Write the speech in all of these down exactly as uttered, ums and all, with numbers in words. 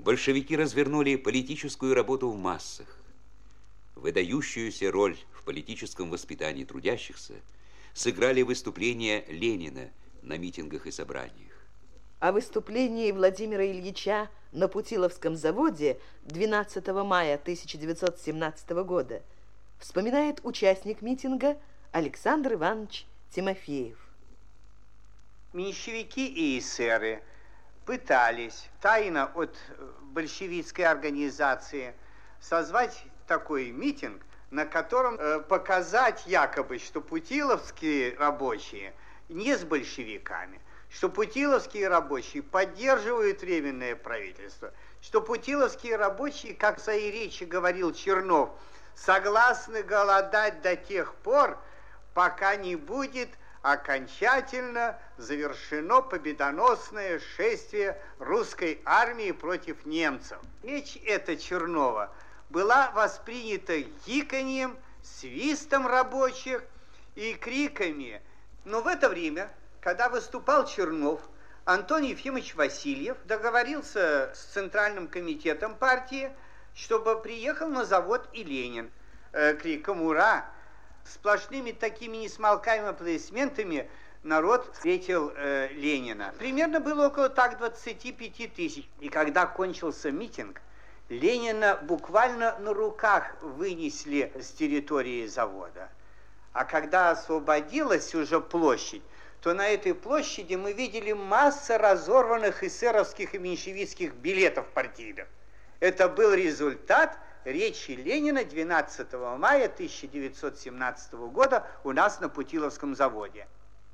большевики развернули политическую работу в массах. Выдающуюся роль в политическом воспитании трудящихся сыграли выступления Ленина на митингах и собраниях. О выступлении Владимира Ильича на Путиловском заводе двенадцатого мая тысяча девятьсот семнадцатого года вспоминает участник митинга Александр Иванович Тимофеев. Меньшевики и эсеры пытались тайно от большевистской организации созвать такой митинг, на котором э, показать якобы, что путиловские рабочие не с большевиками, что путиловские рабочие поддерживают Временное правительство, что путиловские рабочие, как в своей речи говорил Чернов, согласны голодать до тех пор, пока не будет окончательно завершено победоносное шествие русской армии против немцев. Речь эта Чернова была воспринята гиканьем, свистом рабочих и криками. Но в это время, когда выступал Чернов, Антон Ефимович Васильев договорился с Центральным комитетом партии, чтобы приехал на завод и Ленин. Э, криком «Ура!» сплошными такими несмолкаемыми аплодисментами народ встретил э, Ленина. Примерно было около так двадцати пяти тысяч. И когда кончился митинг, Ленина буквально на руках вынесли с территории завода. А когда освободилась уже площадь, то на этой площади мы видели массу разорванных эсеровских и меньшевистских билетов партийных. Это был результат речи Ленина двенадцатого мая тысяча девятьсот семнадцатого года у нас на Путиловском заводе.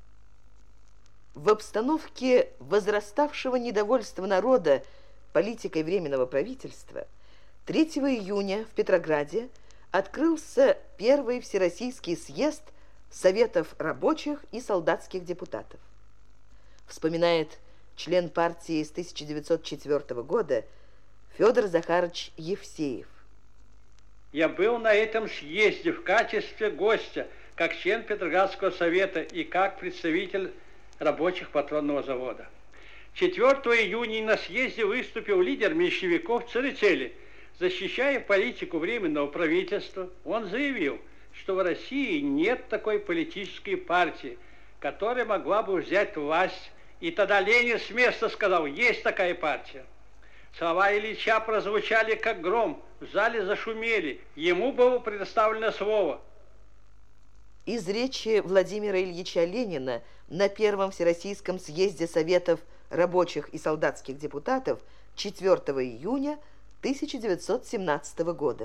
В обстановке возраставшего недовольства народа политикой Временного правительства третьего июня в Петрограде открылся первый Всероссийский съезд Советов рабочих и солдатских депутатов. Вспоминает член партии с тысяча девятьсот четвёртого года Федор Захарович Евсеев. Я был на этом съезде в качестве гостя, как член Петроградского совета и как представитель рабочих патронного завода. четвёртого июня на съезде выступил лидер меньшевиков Церетели. Защищая политику Временного правительства, он заявил, что в России нет такой политической партии, которая могла бы взять власть. И тогда Ленин с места сказал: есть такая партия. Слова Ильича прозвучали как гром, в зале зашумели. Ему было предоставлено слово. Из речи Владимира Ильича Ленина на Первом Всероссийском съезде Советов рабочих и солдатских депутатов четвёртого июня тысяча девятьсот семнадцатого года.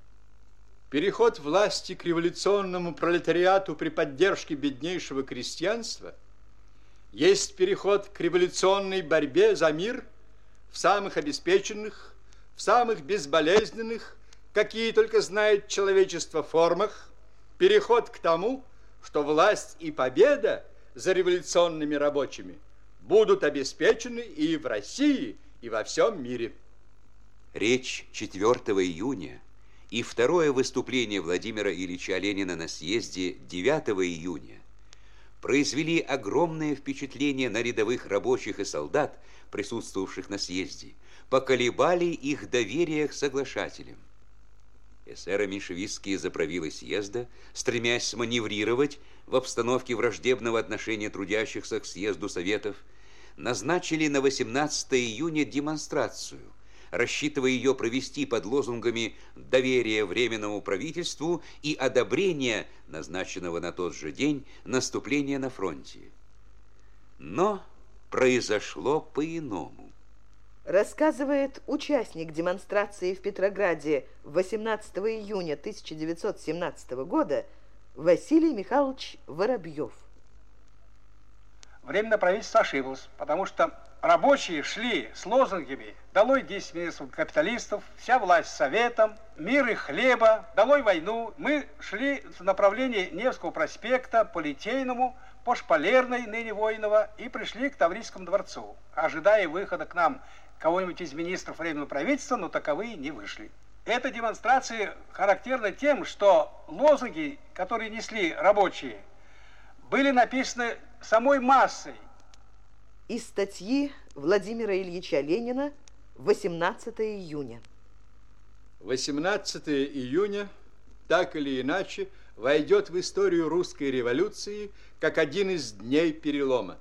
Переход власти к революционному пролетариату при поддержке беднейшего крестьянства есть переход к революционной борьбе за мир в самых обеспеченных, в самых безболезненных, какие только знает человечество, формах, переход к тому, что власть и победа за революционными рабочими будут обеспечены и в России, и во всем мире. Речь четвёртого июня и второе выступление Владимира Ильича Ленина на съезде девятого июня произвели огромное впечатление на рядовых рабочих и солдат, присутствовавших на съезде, поколебали их доверие к соглашателям. Эсеро-меньшевистские заправилы съезда, стремясь маневрировать в обстановке враждебного отношения трудящихся к съезду Советов, назначили на восемнадцатого июня демонстрацию, рассчитывая ее провести под лозунгами доверия Временному правительству и одобрения назначенного на тот же день наступления на фронте. Но произошло по-иному. Рассказывает участник демонстрации в Петрограде восемнадцатого июня тысяча девятьсот семнадцатого года Василий Михайлович Воробьев. Временное правительство ошиблось, потому что рабочие шли с лозунгами «Долой десять министров капиталистов», «Вся власть советом», «Мир и хлеба», «Долой войну». Мы шли в направлении Невского проспекта по Литейному, по Шпалерной, ныне Воинова, и пришли к Таврическому дворцу, ожидая выхода к нам кого-нибудь из министров Временного правительства, но таковые не вышли. Эта демонстрация характерна тем, что лозунги, которые несли рабочие, были написаны самой массой. Из статьи Владимира Ильича Ленина восемнадцатое июня. восемнадцатое июня, так или иначе, войдет в историю русской революции как один из дней перелома.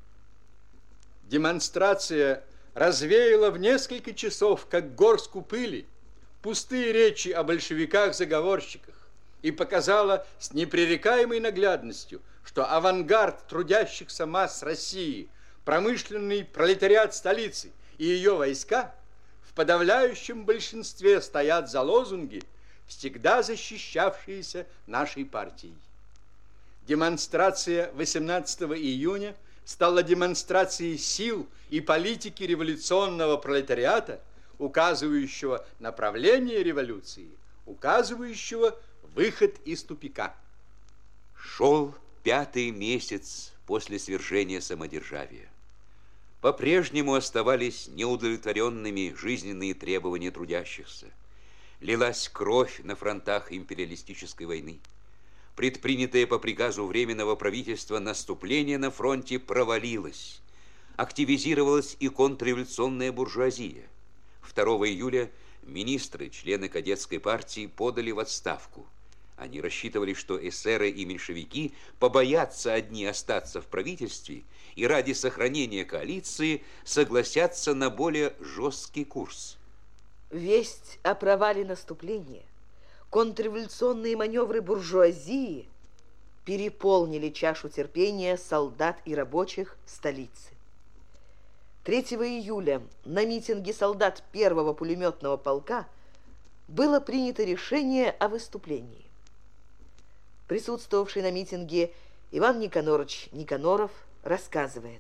Демонстрация развеяла в несколько часов, как горстку пыли, пустые речи о большевиках-заговорщиках и показала с непререкаемой наглядностью, что авангард трудящихся масс России, промышленный пролетариат столицы и ее войска в подавляющем большинстве стоят за лозунги, всегда защищавшиеся нашей партией. Демонстрация восемнадцатого июня стала демонстрацией сил и политики революционного пролетариата, указывающего направление революции, указывающего выход из тупика. Шел пятый месяц после свержения самодержавия. По-прежнему оставались неудовлетворенными жизненные требования трудящихся. Лилась кровь на фронтах империалистической войны. Предпринятое по приказу Временного правительства наступление на фронте провалилось. Активизировалась и контрреволюционная буржуазия. второго июля министры, члены кадетской партии, подали в отставку. Они рассчитывали, что эсеры и меньшевики побоятся одни остаться в правительстве и ради сохранения коалиции согласятся на более жесткий курс. Весть о провале наступления, контрреволюционные маневры буржуазии переполнили чашу терпения солдат и рабочих столицы. третьего июля на митинге солдат первого пулеметного полка было принято решение о выступлении. Присутствовавший на митинге Иван Никонорович Никоноров рассказывает.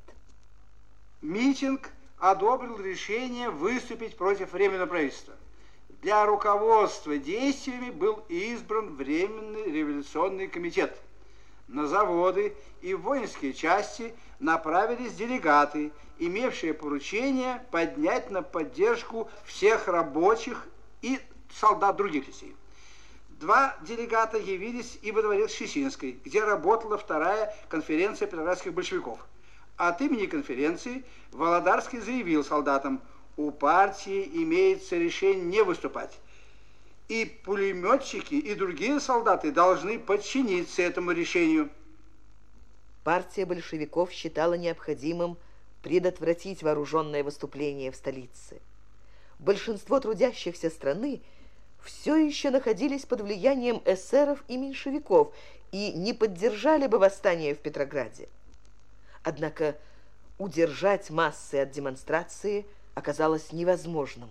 Митинг одобрил решение выступить против Временного правительства. Для руководства действиями был избран Временный революционный комитет. На заводы и воинские части направились делегаты, имевшие поручение поднять на поддержку всех рабочих и солдат других частей. Два делегата явились и во дворец Щесинской, где работала вторая конференция петроградских большевиков. От имени конференции Володарский заявил солдатам: у партии имеется решение не выступать. И пулеметчики, и другие солдаты должны подчиниться этому решению. Партия большевиков считала необходимым предотвратить вооруженное выступление в столице. Большинство трудящихся страны все еще находились под влиянием эсеров и меньшевиков и не поддержали бы восстание в Петрограде. Однако удержать массы от демонстрации оказалось невозможным.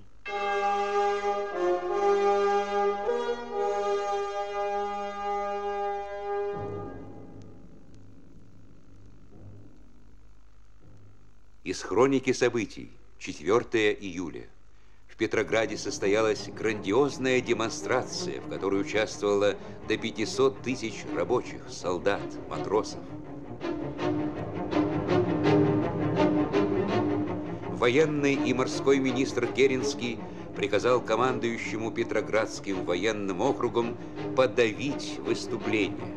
Из хроники событий. четвёртого июля. В Петрограде состоялась грандиозная демонстрация, в которой участвовало до пятисот тысяч рабочих, солдат, матросов. Военный и морской министр Керенский приказал командующему Петроградским военным округом подавить выступление.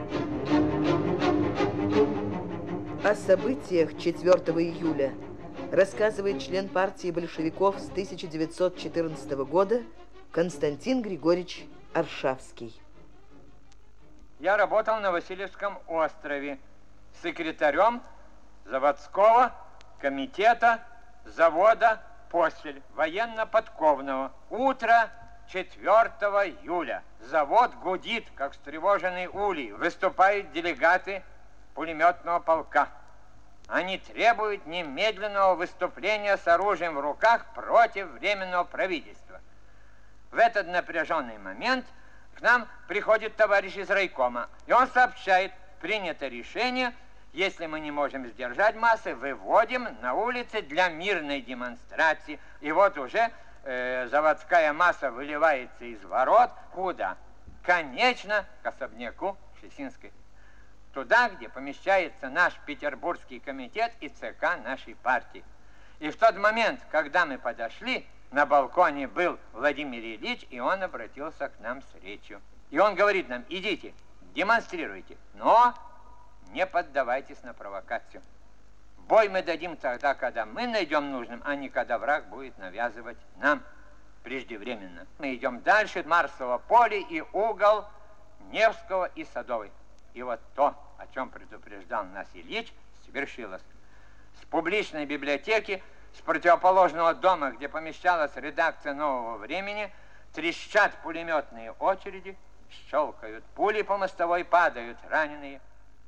О событиях четвёртого июля рассказывает член партии большевиков с тысяча девятьсот четырнадцатого года Константин Григорьевич Аршавский. Я работал на Васильевском острове секретарем заводского комитета завода «Посель» военно-подковного. Утро четвёртого июля. Завод гудит, как встревоженный улей. Выступают делегаты пулеметного полка. Они требуют немедленного выступления с оружием в руках против Временного правительства. В этот напряженный момент к нам приходит товарищ из райкома, и он сообщает: принято решение, если мы не можем сдержать массы, выводим на улицы для мирной демонстрации. И вот уже э, заводская масса выливается из ворот. Куда? Конечно, к особняку Щесинской. Туда, где помещается наш Петербургский комитет и ЦК нашей партии. И в тот момент, когда мы подошли, на балконе был Владимир Ильич, и он обратился к нам с речью. И он говорит нам: идите, демонстрируйте, но не поддавайтесь на провокацию. Бой мы дадим тогда, когда мы найдем нужным, а не когда враг будет навязывать нам преждевременно. Мы идем дальше Марсового поля и угол Невского и Садовой. И вот то, о чем предупреждал нас Ильич, свершилось. С публичной библиотеки, с противоположного дома, где помещалась редакция «Нового времени», трещат пулеметные очереди, щелкают пули по мостовой, падают раненые.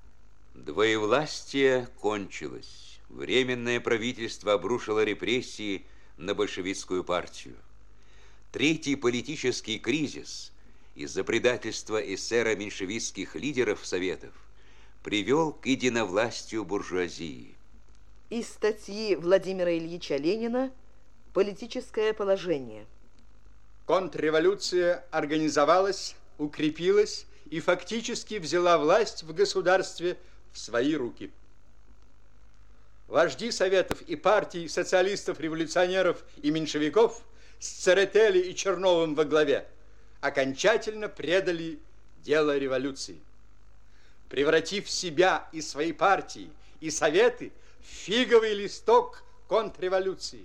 Двоевластие кончилось. Временное правительство обрушило репрессии на большевистскую партию. Третий политический кризис из-за предательства эсеро-меньшевистских лидеров Советов привел к единовластию буржуазии. Из статьи Владимира Ильича Ленина «Политическое положение». Контрреволюция организовалась, укрепилась и фактически взяла власть в государстве в свои руки. Вожди Советов и партий социалистов-революционеров и меньшевиков с Церетели и Черновым во главе окончательно предали дело революции, превратив себя и свои партии и Советы в фиговый листок контрреволюции.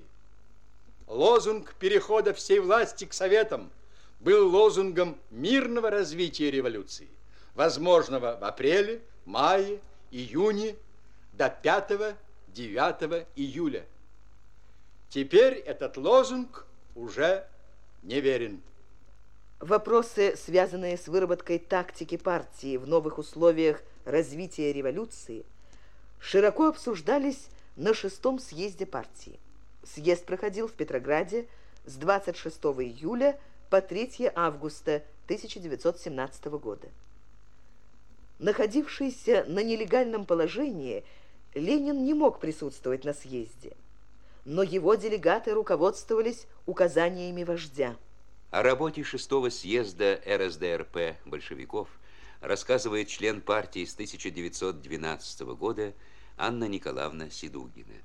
Лозунг перехода всей власти к Советам был лозунгом мирного развития революции, возможного в апреле, мае, июне до пятого-девятого июля. Теперь этот лозунг уже не верен. Вопросы, связанные с выработкой тактики партии в новых условиях развития революции, широко обсуждались на шестом съезде партии. Съезд проходил в Петрограде с двадцать шестого июля по третьего августа тысяча девятьсот семнадцатого года. Находившийся на нелегальном положении, Ленин не мог присутствовать на съезде, но его делегаты руководствовались указаниями вождя. О работе шестого съезда эр эс дэ эр пэ большевиков рассказывает член партии с тысяча девятьсот двенадцатого года Анна Николаевна Седугина.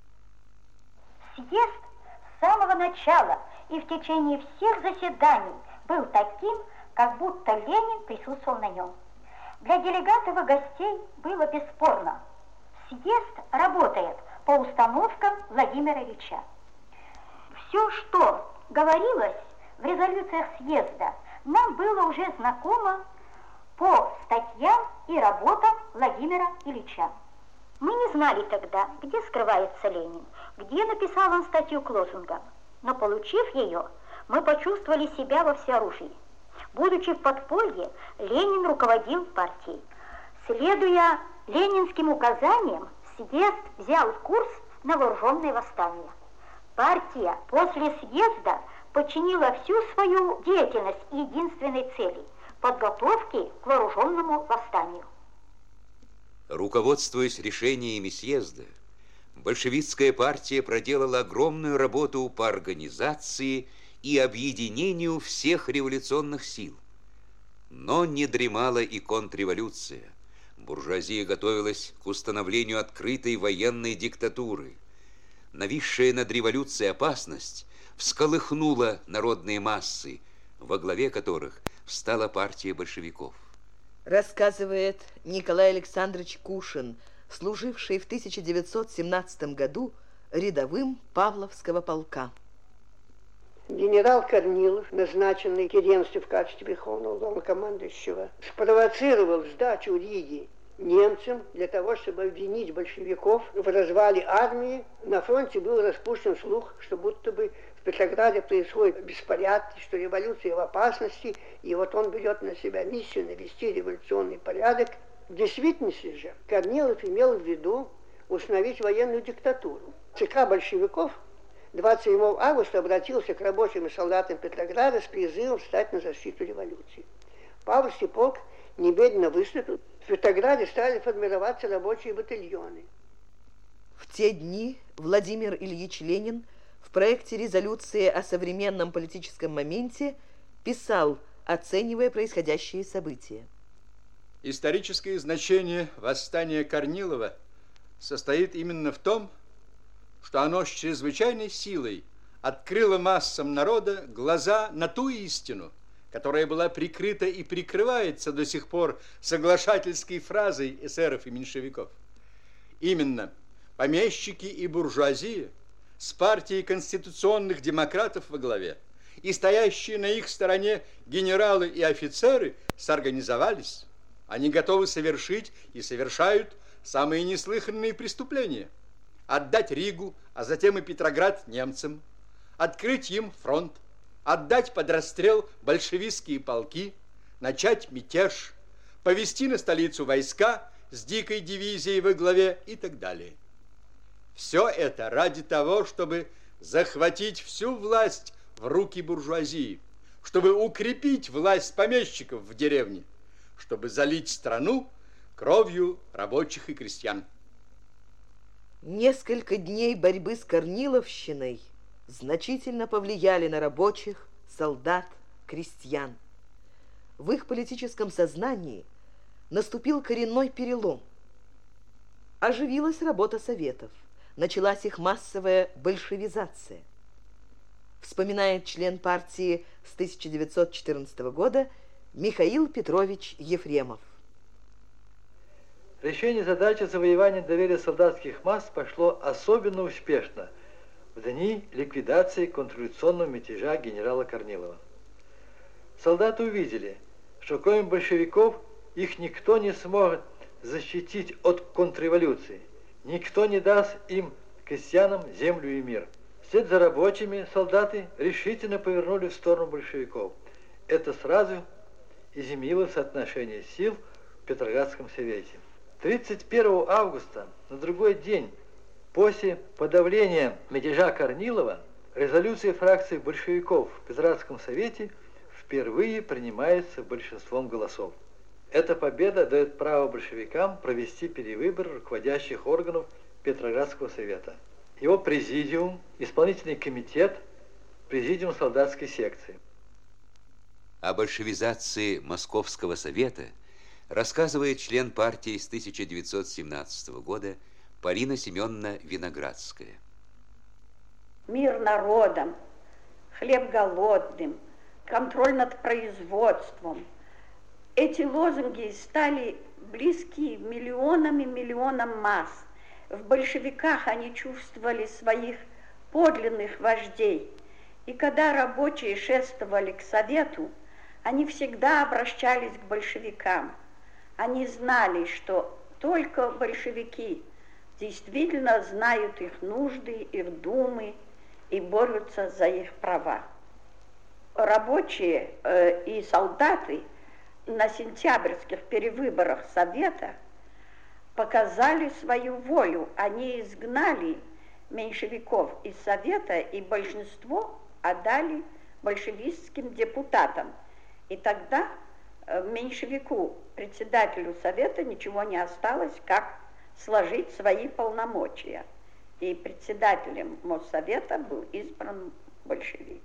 Съезд с самого начала и в течение всех заседаний был таким, как будто Ленин присутствовал на нем. Для делегатов и гостей было бесспорно: съезд работает по установкам Владимира Ильича. Все, что говорилось в резолюциях съезда, нам было уже знакомо по статьям и работам Владимира Ильича. Мы не знали тогда, где скрывается Ленин, где написал он статью к лозунгам. Но, получив ее, мы почувствовали себя во всеоружии. Будучи в подполье, Ленин руководил партией. Следуя ленинским указаниям, съезд взял курс на вооруженное восстание. Партия после съезда подчинила всю свою деятельность единственной цели – подготовки к вооруженному восстанию. Руководствуясь решениями съезда, большевистская партия проделала огромную работу по организации и объединению всех революционных сил. Но не дремала и контрреволюция. Буржуазия готовилась к установлению открытой военной диктатуры. Нависшая над революцией опасность всколыхнула народные массы, во главе которых встала партия большевиков. Рассказывает Николай Александрович Кушин, служивший в тысяча девятьсот семнадцатом году рядовым Павловского полка. Генерал Корнилов, назначенный Керенски в качестве верховного главнокомандующего, спровоцировал сдачу Риги немцам для того, чтобы обвинить большевиков в развале армии. На фронте был распущен слух, что будто бы в Петрограде происходят беспорядки, что революция в опасности, и вот он берет на себя миссию навести революционный порядок. В действительности же Корнилов имел в виду установить военную диктатуру. ЦК большевиков двадцать седьмого августа обратился к рабочим и солдатам Петрограда с призывом встать на защиту революции. Павловский полк немедленно выступил. В Петрограде стали формироваться рабочие батальоны. В те дни Владимир Ильич Ленин в проекте резолюции о современном политическом моменте писал, оценивая происходящие события. Историческое значение восстания Корнилова состоит именно в том, что оно с чрезвычайной силой открыло массам народа глаза на ту истину, которая была прикрыта и прикрывается до сих пор соглашательской фразой эсеров и меньшевиков. Именно помещики и буржуазия с партией конституционных демократов во главе и стоящие на их стороне генералы и офицеры сорганизовались. Они готовы совершить и совершают самые неслыханные преступления. Отдать Ригу, а затем и Петроград немцам, открыть им фронт, отдать под расстрел большевистские полки, начать мятеж, повести на столицу войска с дикой дивизией во главе и так далее. Все это ради того, чтобы захватить всю власть в руки буржуазии, чтобы укрепить власть помещиков в деревне, чтобы залить страну кровью рабочих и крестьян. Несколько дней борьбы с Корниловщиной значительно повлияли на рабочих, солдат, крестьян. В их политическом сознании наступил коренной перелом. Оживилась работа советов, началась их массовая большевизация. Вспоминает член партии с тысяча девятьсот четырнадцатого года Михаил Петрович Ефремов. Решение задачи завоевания доверия солдатских масс пошло особенно успешно в дни ликвидации контрреволюционного мятежа генерала Корнилова. Солдаты увидели, что кроме большевиков их никто не сможет защитить от контрреволюции, никто не даст им, крестьянам, землю и мир. Вслед за рабочими солдаты решительно повернули в сторону большевиков. Это сразу изменило соотношение сил в Петроградском совете. тридцать первого августа, на другой день после подавления мятежа Корнилова, резолюция фракции большевиков в Петроградском совете впервые принимается большинством голосов. Эта победа дает право большевикам провести перевыбор руководящих органов Петроградского совета. Его президиум, исполнительный комитет, президиум солдатской секции. О большевизации Московского совета рассказывает член партии с тысяча девятьсот семнадцатого года Полина Семеновна Виноградская. Мир народам, хлеб голодным, контроль над производством. Эти лозунги стали близки миллионам и миллионам масс. В большевиках они чувствовали своих подлинных вождей. И когда рабочие шествовали к совету, они всегда обращались к большевикам. Они знали, что только большевики действительно знают их нужды, их думы и борются за их права. Рабочие э, и солдаты на сентябрьских перевыборах Совета показали свою волю. Они изгнали меньшевиков из Совета, и большинство отдали большевистским депутатам. И тогда меньшевику, председателю Совета, ничего не осталось, как сложить свои полномочия. И председателем Моссовета был избран большевик.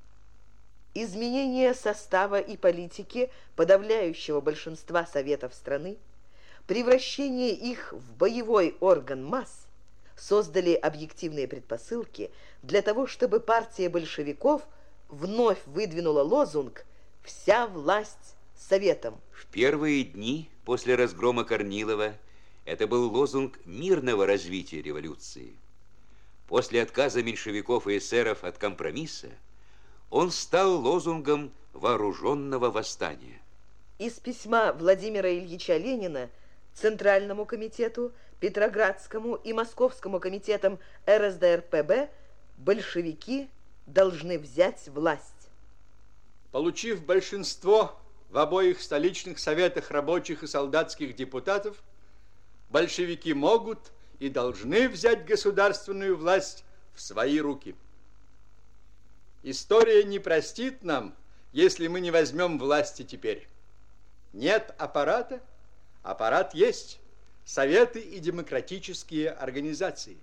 Изменение состава и политики подавляющего большинства советов страны, превращение их в боевой орган масс создали объективные предпосылки для того, чтобы партия большевиков вновь выдвинула лозунг «Вся власть советам». В первые дни после разгрома Корнилова это был лозунг мирного развития революции. После отказа меньшевиков и эсеров от компромисса он стал лозунгом вооруженного восстания. Из письма Владимира Ильича Ленина Центральному комитету, Петроградскому и Московскому комитетам эр эс дэ эр пэ бэ большевики должны взять власть. Получив большинство в обоих столичных советах рабочих и солдатских депутатов, большевики могут и должны взять государственную власть в свои руки. История не простит нам, если мы не возьмем власти теперь. Нет аппарата, аппарат есть. Советы и демократические организации.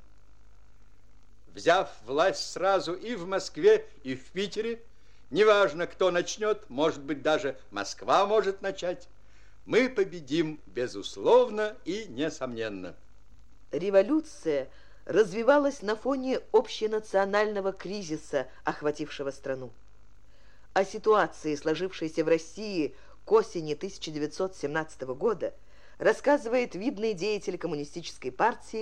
Взяв власть сразу и в Москве, и в Питере, неважно, кто начнет, может быть, даже Москва может начать, мы победим безусловно и несомненно. Революция развивалась на фоне общенационального кризиса, охватившего страну. О ситуации, сложившейся в России к осени тысяча девятьсот семнадцатого года, рассказывает видный деятель коммунистической партии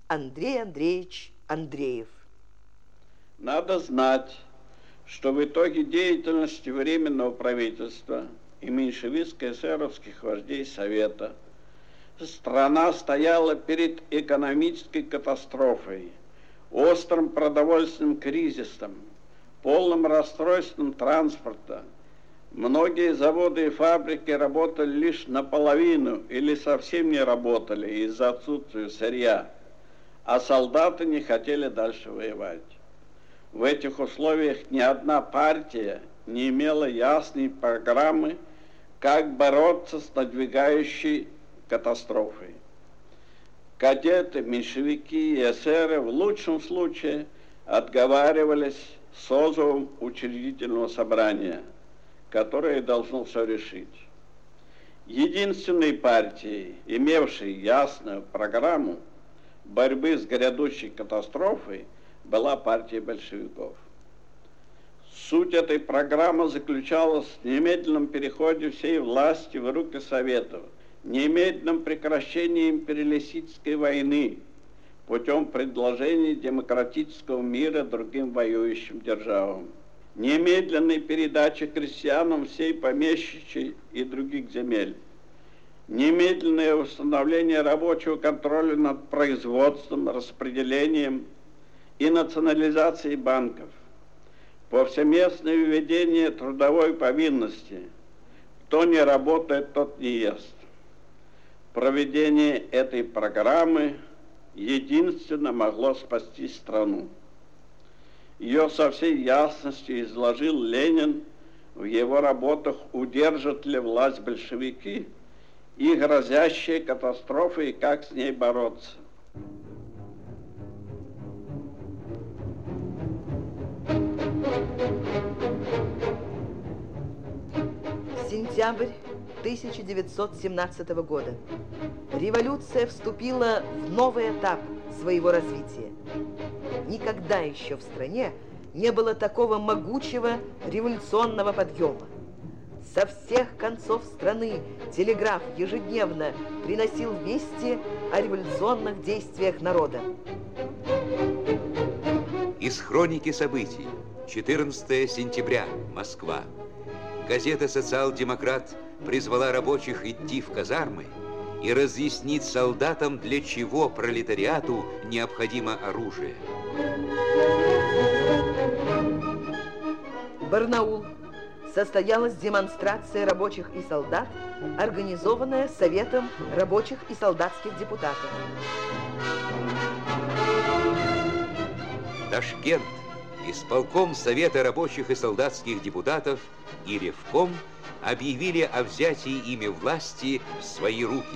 Андрей Андреевич Андреев. Надо знать, что в итоге деятельности Временного правительства и меньшевистско-эсеровских вождей Совета страна стояла перед экономической катастрофой, острым продовольственным кризисом, полным расстройством транспорта. Многие заводы и фабрики работали лишь наполовину или совсем не работали из-за отсутствия сырья, а солдаты не хотели дальше воевать. В этих условиях ни одна партия не имела ясной программы, как бороться с надвигающей катастрофой. Кадеты, меньшевики и эсеры в лучшем случае отговаривались созывом учредительного собрания, которое должно все решить. Единственной партией, имевшей ясную программу борьбы с грядущей катастрофой, была партия большевиков. Суть этой программы заключалась в немедленном переходе всей власти в руки Советов, немедленном прекращении империалистической войны путем предложения демократического мира другим воюющим державам, немедленной передачи крестьянам всей помещичьей и других земель, немедленное установление рабочего контроля над производством, распределением и национализацией банков, повсеместное введение трудовой повинности. Кто не работает, тот не ест. Проведение этой программы единственно могло спасти страну. Ее со всей ясностью изложил Ленин в его работах «Удержат ли власть большевики» и грозящие катастрофы, и как с ней бороться. Сентябрь тысяча девятьсот семнадцатого года. Революция вступила в новый этап своего развития. Никогда еще в стране не было такого могучего революционного подъема. Со всех концов страны телеграф ежедневно приносил вести о революционных действиях народа. Из хроники событий. четырнадцатого сентября. Москва. Газета «Социал-демократ» призвала рабочих идти в казармы и разъяснить солдатам, для чего пролетариату необходимо оружие. Барнаул. Состоялась демонстрация рабочих и солдат, организованная Советом рабочих и солдатских депутатов. Ташкент. Исполком Совета рабочих и солдатских депутатов и Ревком объявили о взятии ими власти в свои руки.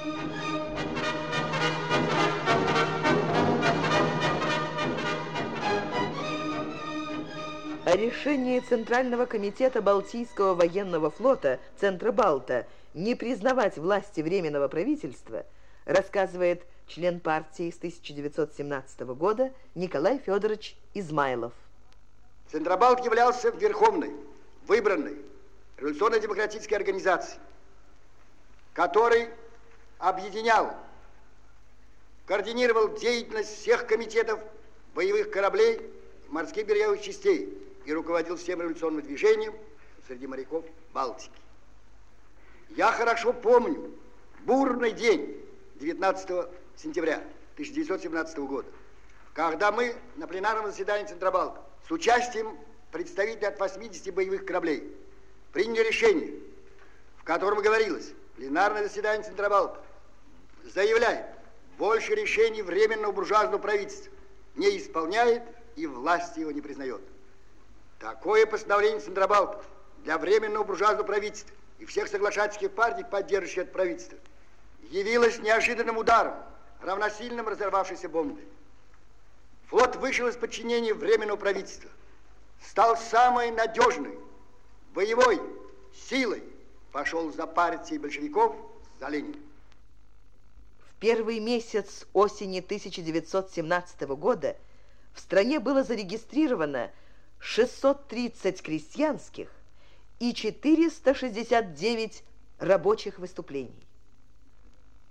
О решении Центрального комитета Балтийского военного флота Центробалта не признавать власти Временного правительства рассказывает член партии с тысяча девятьсот семнадцатого года Николай Федорович Измайлов. Центробалт являлся верховной, выбранной революционно-демократической организацией, который объединял, координировал деятельность всех комитетов боевых кораблей, морских береговых частей и руководил всем революционным движением среди моряков Балтики. Я хорошо помню бурный день девятнадцатого сентября тысяча девятьсот семнадцатого года, когда мы на пленарном заседании Центробалта с участием представителей от восьмидесяти боевых кораблей приняли решение, в котором говорилось: пленарное заседание Центробалта заявляет, больше решений Временного буржуазного правительства не исполняет и власти его не признает. Такое постановление Центробалта для Временного буржуазного правительства и всех соглашательских партий, поддерживающих это правительство, явилось неожиданным ударом, равносильным разорвавшейся бомбе. Флот вышел из подчинения Временного правительства, стал самой надежной боевой силой, пошел за партией большевиков, за Лениным. В первый месяц осени тысяча девятьсот семнадцатого года в стране было зарегистрировано шестьсот тридцать крестьянских и четыреста шестьдесят девять рабочих выступлений.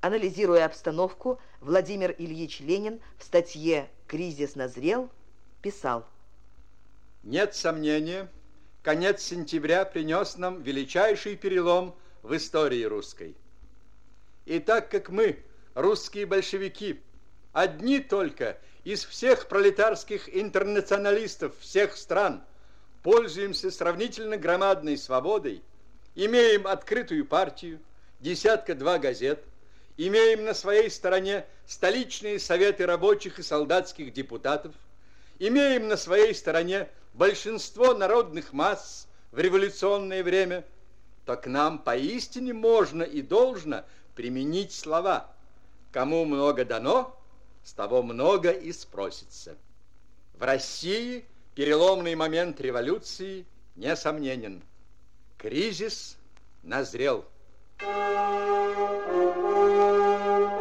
Анализируя обстановку, Владимир Ильич Ленин в статье «Кризис назрел» писал: «Нет сомнения, конец сентября принес нам величайший перелом в истории русской. И так как мы, русские большевики, одни только из всех пролетарских интернационалистов всех стран, пользуемся сравнительно громадной свободой, имеем открытую партию, десятка-два газет, имеем на своей стороне столичные советы рабочих и солдатских депутатов, имеем на своей стороне большинство народных масс в революционное время, то к нам поистине можно и должно применить слова: кому много дано, с того много и спросится. В России переломный момент революции несомненен. Кризис назрел. Thank you.